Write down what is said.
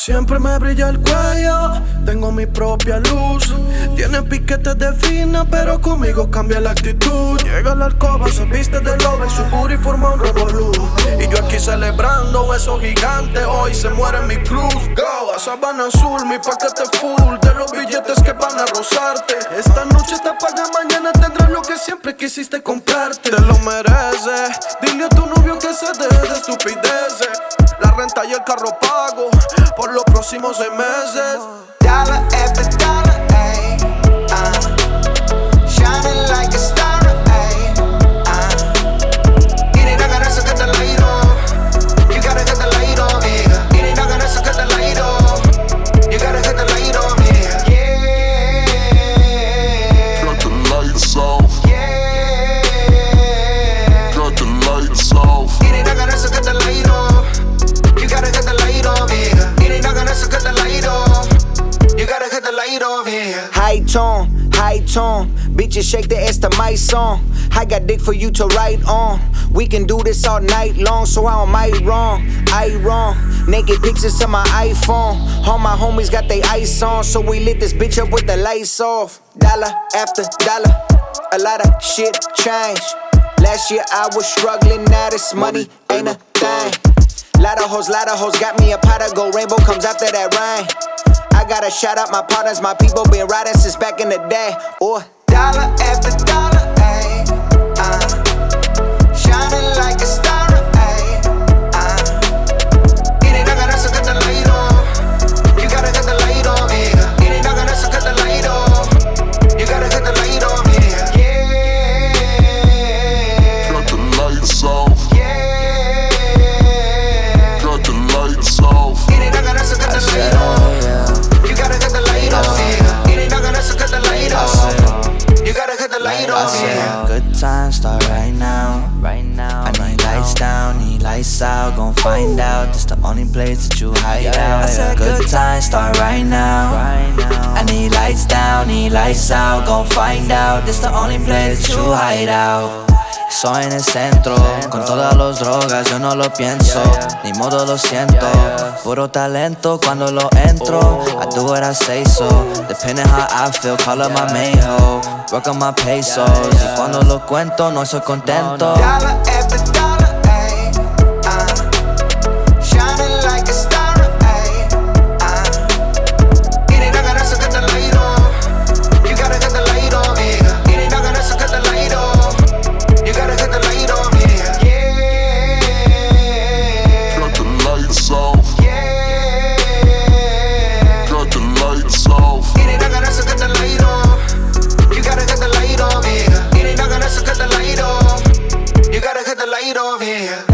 Siempre me brilla el cuello, tengo mi propia luz. Tiene piquetes de fina, pero conmigo cambia la actitud. Llega a la alcoba, se viste de loba y su booty forma un revolú. Y yo aquí celebrando esos gigantes, hoy se muere mi cruz. Go, a Sabana Azul, mi paquete full de los billetes que van a rozarte. Esta noche está paga, mañana tendrás lo que siempre quisiste comprarte. Te lo mereces, dile a tu novio que se deje de estupideces. La renta y el carro pago por los próximos 6 meses. Dollar after dollar, ayy, shining like a star, ayy, y no ganas de que te la ido. You gotta get the light on me. Y no ganas de que te la ido. You gotta get the light on me. Yeah. Got the lights off. Yeah. Got the lights off. Y no ganas de que te la ido. You gotta get the light on me. Y no ganas de que te la ido. You gotta get the light on me. High tone, bitches shake the ass to my song. I got dick for you to write on. We can do this all night long, so how am I wrong? Naked pictures to my iPhone. All my homies got they ice on, so we lit this bitch up with the lights off. Dollar after dollar, a lot of shit changed. Last year I was struggling, now this money ain't a thing. Lot of hoes got me a pot of gold. Rainbow comes after that rain. I gotta shout out my partners, my people been riding since back in the day. Or dollar after dollar, ayy, shining like a star, ayy, y no ganas de que te la ido. You gotta get the light on me. Y no ganas de que te la ido. You gotta get the light on me. Yeah. Got the lights off. Yeah. Got the lights off. Y no ganas de que te la ido. You gotta get the light on me. Y no ganas de que te la ido. You gotta get the light on me. Good times start right now. I need lights down, need lights out. Gon' find out, this the only place that you hide out. I said good times start right now. I need lights down, need lights out. Gon' find out, this the only place that you hide out. Soy en el centro, con todas las drogas, yo no lo pienso. Ni modo lo siento, puro talento cuando lo entro. I do what I say so, depending how I feel, call up my main hoe. Work on my pesos, y cuando lo cuento no soy contento. Dollar after dollar, ayy, shining like a star, ayy, y no ganas de que te la ido. You gotta get the light on me. Y no ganas de que te la ido. You gotta get the light on me. Yeah. Got the lights off. Yeah. Got the lights off. Y no ganas de que te la ido. You gotta get the light on me. Y no ganas de que te la ido. You gotta get the light on me.